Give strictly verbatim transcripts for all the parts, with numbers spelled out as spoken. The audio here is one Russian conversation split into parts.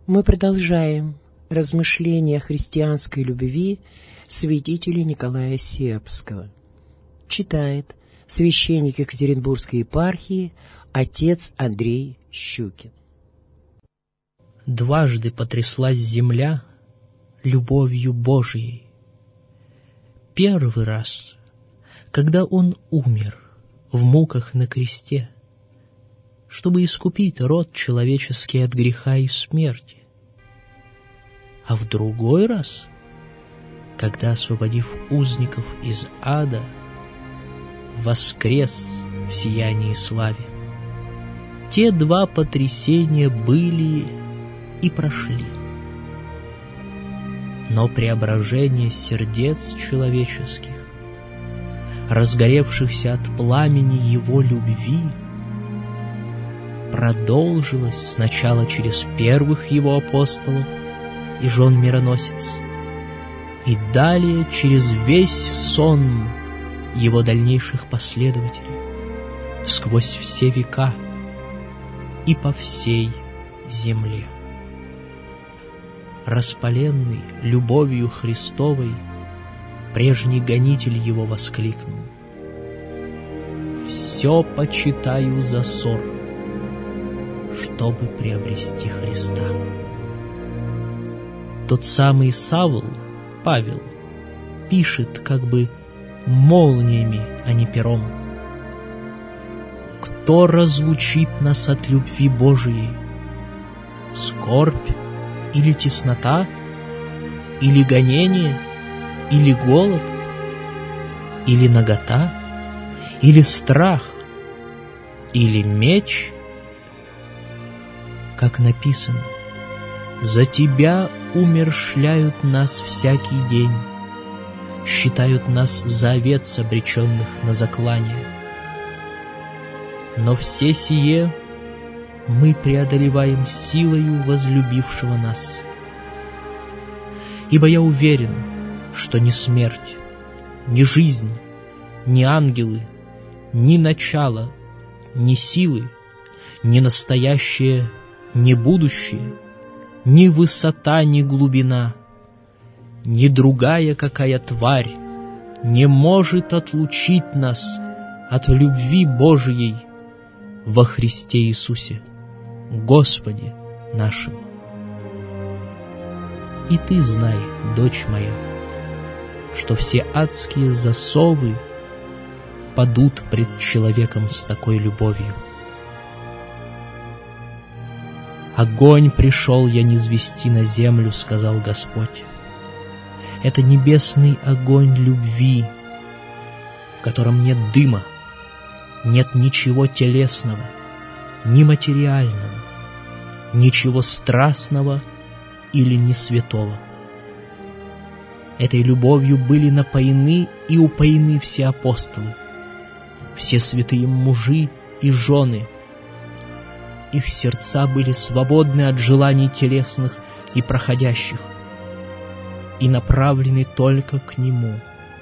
Мы продолжаем размышления о христианской любви святителя Николая Сербского. Читает священник Екатеринбургской епархии отец Андрей Щукин. Дважды потряслась земля любовью Божией. Первый раз, когда Он умер в муках на кресте, чтобы искупить род человеческий от греха и смерти. А в другой раз, когда, освободив узников из ада, воскрес в сиянии и славе. Те два потрясения были и прошли. Но преображение сердец человеческих, разгоревшихся от пламени Его любви, продолжилось сначала через первых Его апостолов и жен мироносец, и далее через весь сон Его дальнейших последователей, сквозь все века и по всей земле. Распаленный любовью Христовой, прежний гонитель Его воскликнул: «Все почитаю за ссор, чтобы приобрести Христа». Тот самый Савл, Павел, пишет как бы молниями, а не пером: «Кто разлучит нас от любви Божией? Скорбь или теснота, или гонение, или голод, или нагота, или страх, или меч?» Как написано: «За Тебя умерщвляют нас всякий день, считают нас за овец, обреченных на заклание. Но все сие мы преодолеваем силою возлюбившего нас. Ибо я уверен, что ни смерть, ни жизнь, ни ангелы, ни начало, ни силы, ни настоящее, ни будущее, ни высота, ни глубина, ни другая какая тварь не может отлучить нас от любви Божией во Христе Иисусе, Господе нашим». И ты знай, дочь моя, что все адские засовы падут пред человеком с такой любовью. «Огонь пришел я низвести на землю, — сказал Господь. Это небесный огонь любви, в котором нет дыма, нет ничего телесного, ни материального, ничего страстного или не святого. Этой любовью были напоены и упоены все апостолы, все святые мужи и жены. Их сердца были свободны от желаний телесных и проходящих и направлены только к Нему,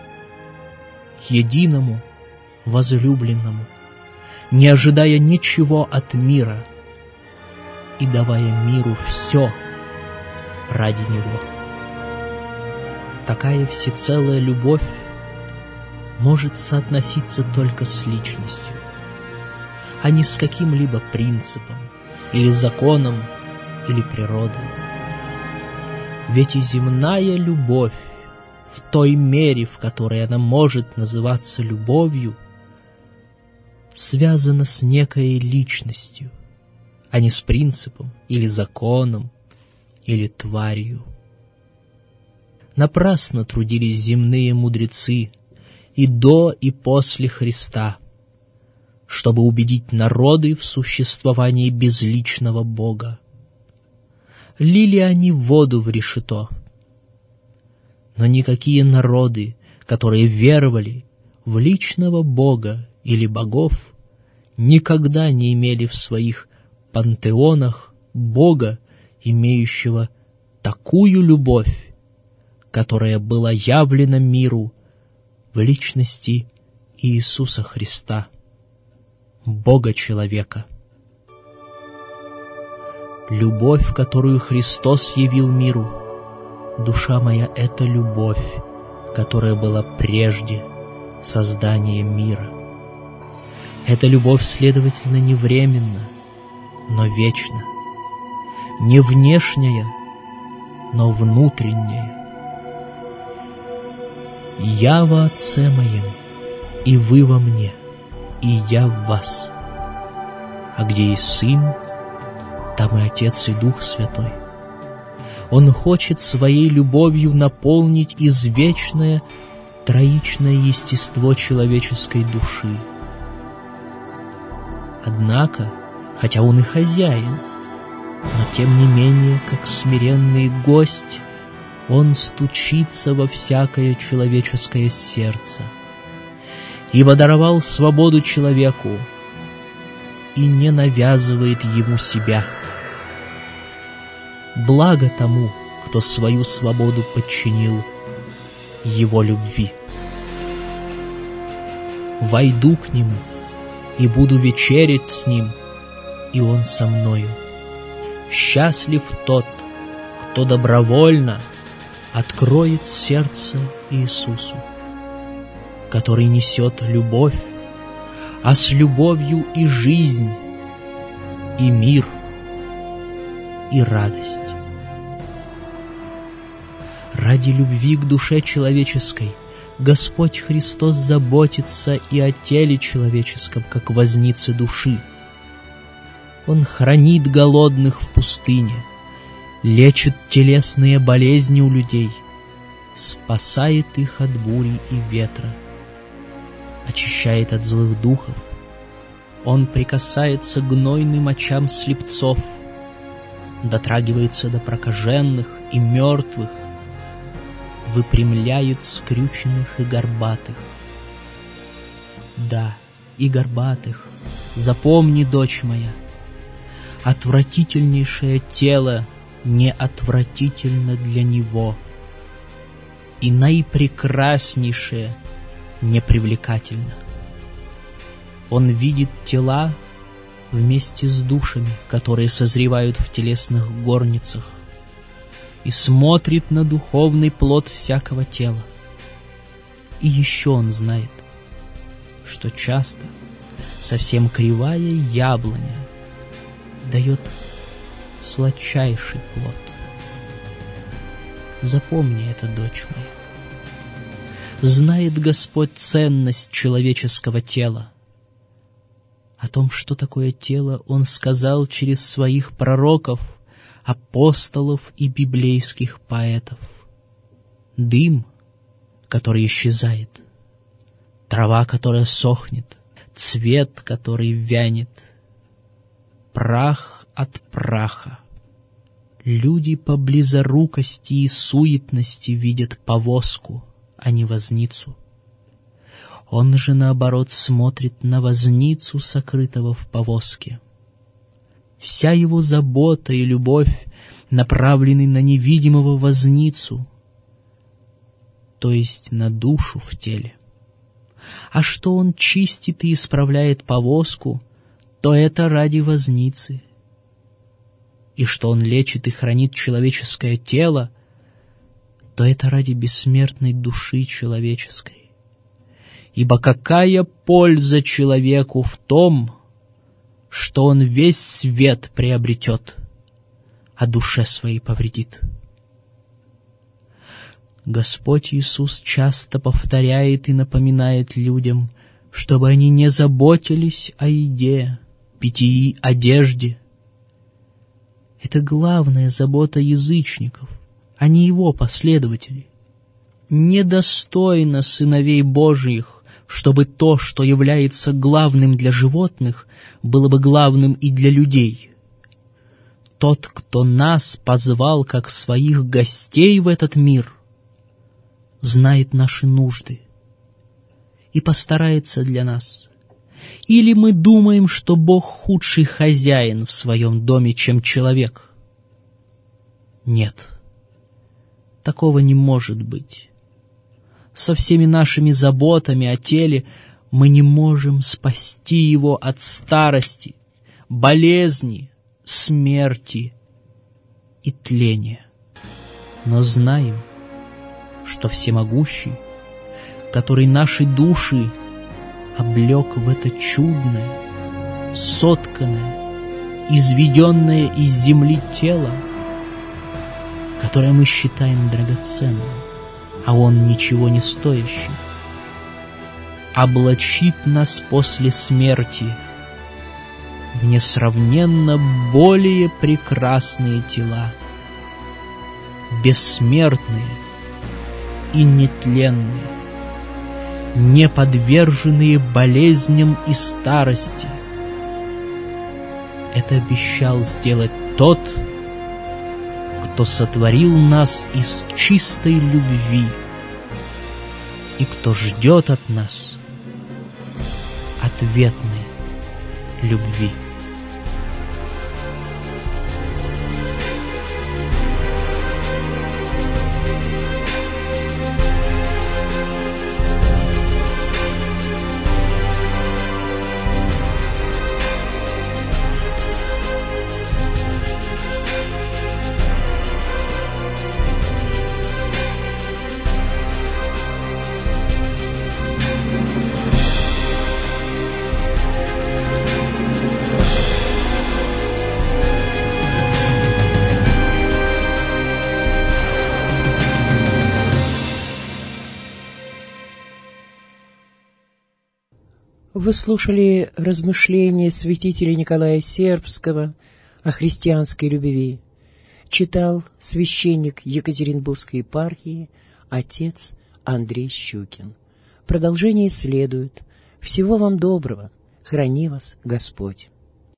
единому возлюбленному, не ожидая ничего от мира и давая миру все ради Него. Такая всецелая любовь может соотноситься только с личностью, а не с каким-либо принципом, или законом, или природой. Ведь и земная любовь, в той мере, в которой она может называться любовью, связана с некой личностью, а не с принципом, или законом, или тварью. Напрасно трудились земные мудрецы и до, и после Христа, чтобы убедить народы в существовании безличного Бога. Лили они воду в решето, но никакие народы, которые веровали в личного Бога или богов, никогда не имели в своих пантеонах Бога, имеющего такую любовь, которая была явлена миру в личности Иисуса Христа, Бога-человека. любовь, которую Христос явил миру. Душа моя — это любовь, которая была прежде создания мира. Эта любовь, следовательно, не временна, но вечна, не внешняя, но внутренняя. «Я во Отце моем, и вы во мне, и я в вас. А где есть Сын, там и Отец, и Дух Святой». Он хочет своей любовью наполнить извечное троичное естество человеческой души. Однако, хотя он и хозяин, но тем не менее, как смиренный гость, он стучится во всякое человеческое сердце, ибо даровал свободу человеку и не навязывает ему себя. Благо тому, кто свою свободу подчинил его любви. «Войду к нему и буду вечерять с ним, и он со мною. Счастлив тот, кто добровольно откроет сердце Иисусу, который несет любовь, а с любовью и жизнь, и мир, и радость». Ради любви к душе человеческой Господь Христос заботится и о теле человеческом, как вознице души. Он хранит голодных в пустыне, лечит телесные болезни у людей, спасает их от бури и ветра, очищает от злых духов. Он прикасается к гнойным очам слепцов, дотрагивается до прокаженных и мертвых, выпрямляет скрюченных и горбатых. Да, и горбатых. Запомни, дочь моя, отвратительнейшее тело не отвратительно для него, и наипрекраснейшее непривлекательно. Он видит тела вместе с душами, которые созревают в телесных горницах, и смотрит на духовный плод всякого тела. И еще он знает, что часто совсем кривая яблоня дает сладчайший плод. Запомни это, дочь моя. Знает Господь ценность человеческого тела. О том, что такое тело, Он сказал через своих пророков, апостолов и библейских поэтов. Дым, который исчезает, трава, которая сохнет, цвет, который вянет, прах от праха. Люди по близорукости и суетности видят повозку, а не возницу. Он же, наоборот, смотрит на возницу, сокрытого в повозке. Вся его забота и любовь направлены на невидимого возницу, то есть на душу в теле. А что он чистит и исправляет повозку, то это ради возницы. И что он лечит и хранит человеческое тело, то это ради бессмертной души человеческой. Ибо какая польза человеку в том, что он весь свет приобретет, а душе своей повредит? Господь Иисус часто повторяет и напоминает людям, чтобы они не заботились о еде, питьи, одежде. Это главная забота язычников, а не его последователей. Недостойно сыновей Божьих, чтобы то, что является главным для животных, было бы главным и для людей. Тот, кто нас позвал как своих гостей в этот мир, знает наши нужды и постарается для нас. Или мы думаем, что Бог худший хозяин в своем доме, чем человек? Нет, такого не может быть. Со всеми нашими заботами о теле мы не можем спасти его от старости, болезни, смерти и тления, но знаем, что всемогущий, который наши души облек в это чудное, сотканное, изведенное из земли тело, которое мы считаем драгоценным, а он ничего не стоящий, облачит нас после смерти в несравненно более прекрасные тела, бессмертные и нетленные, не подверженные болезням и старости. Это обещал сделать тот, кто сотворил нас из чистой любви и кто ждет от нас ответной любви. Вы слушали размышления святителя Николая Сербского о христианской любви. Читал священник Екатеринбургской епархии отец Андрей Щукин. Продолжение следует. Всего вам доброго. Храни вас Господь.